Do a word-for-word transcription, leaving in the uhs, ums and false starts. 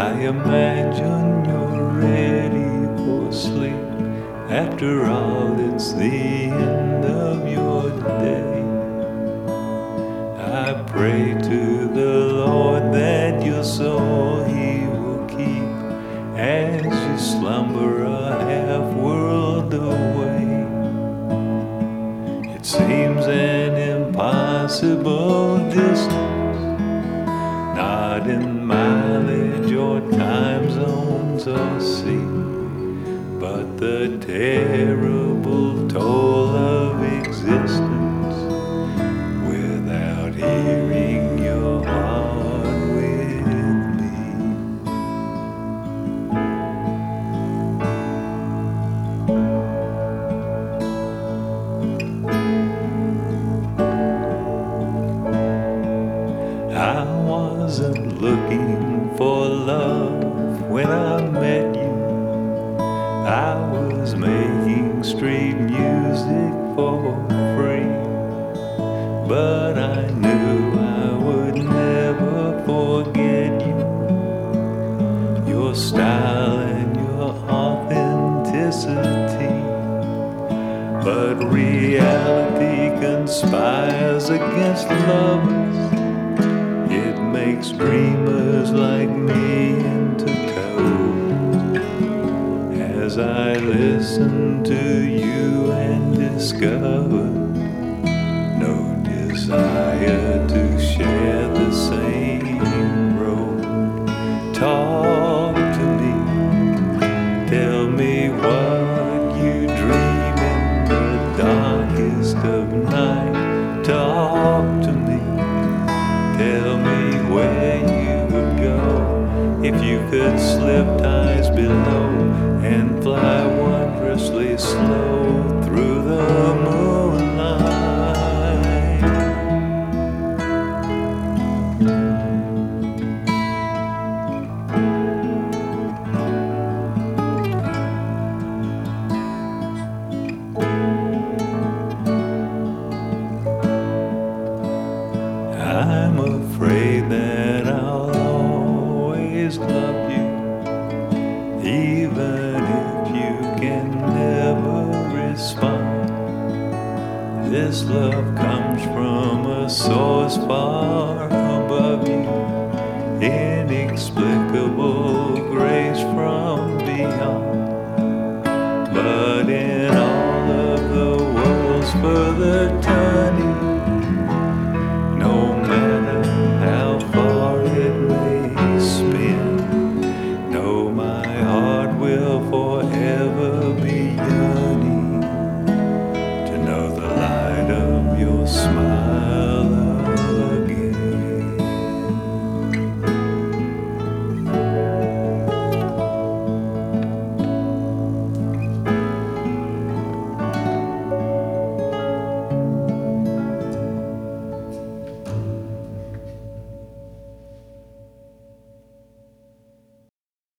I imagine you're ready for sleep. After all, it's the end of your day. I pray to the Lord that your soul He will keep as you slumber a half world away. It seems an impossible distance, not in mileage or time zones or sea, but the terrible toll of existence without hearing your heart with me. I wasn't looking for love when I met you. I was making street music for free, but I knew I would never forget you, your style and your authenticity. But reality conspires against lovers. It makes dreamers like me into cowards. As I listen to you and discover no desire to share the same road. Talk to me, tell me what you dream in the darkest of night. Talk to me, tell me where you would go if you could slip ties below and fly wondrously slow through the moonlight. I'm afraid that I'll always love you, even if you can never respond. This love comes from a source far above you, inexplicable grace.